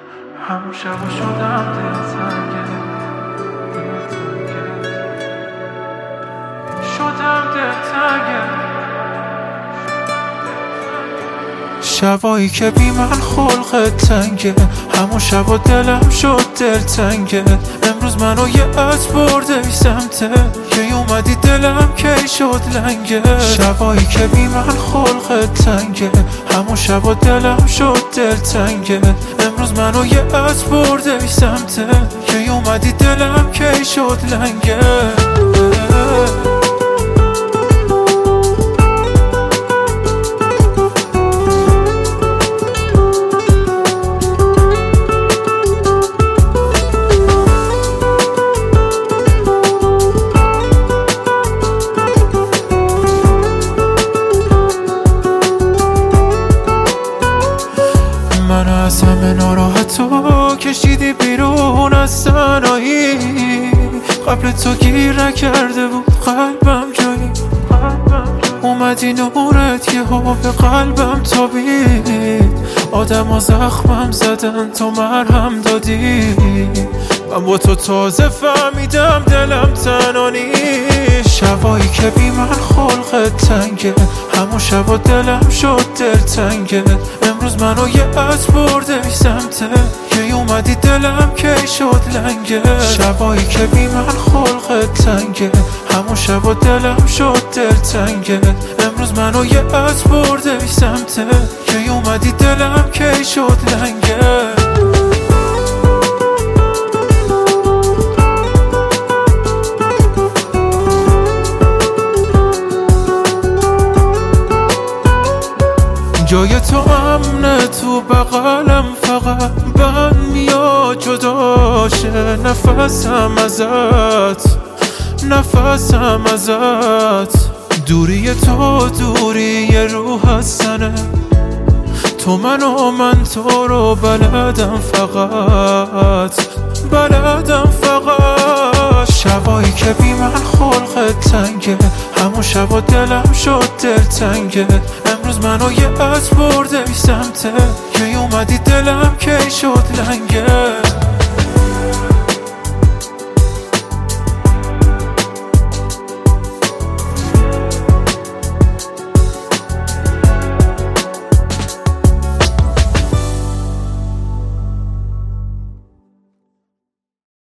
همون شبا شدم دلتنگه شدم دلتنگه شبایی که بی من خلقت تنگه همون شبا دلم شد دلتنگه امروز منو یه عطر برده ای سمته که اومدی دلم کی شد لنگه شبایی که بی من خلقت تنگه همون شبا دلم شد دلتنگه امروز منو یه عطر برده ای سمته که اومدی دلم کی شد لنگه منو از همه ناراحت و کشیدی بیرون از تنهایی قبل تو گیر نکرده بود قلبم جایی اومدی نورت یه به قلبم تابید آدم ها زخمم زدن تو مرهم دادی من با تو تازه فهمیدم دلم تنها نیست شبایی که بی من خلقت تنگه همون شبا دلم شد دلتنگه امروز منو یه عطر برده ای سمته که اومدی دلم کی شد لنگه شبایی که بی من خلقت تنگه همون شبا دلم شد دلتنگه امروز منو یه عطر برده ای سمته که اومدی دلم کی شد لنگه جای تو امنه تو بغلم فقط بند میاد جداشه نفسم ازت دوری تو دوری روح هستنه تو من تو رو بلدم فقط شبایی که بی من خلقت تنگه همون شبا دلم شد دلتنگه امروز منو یه عطر برده ای سمته که اومدی دلم کی شد لنگه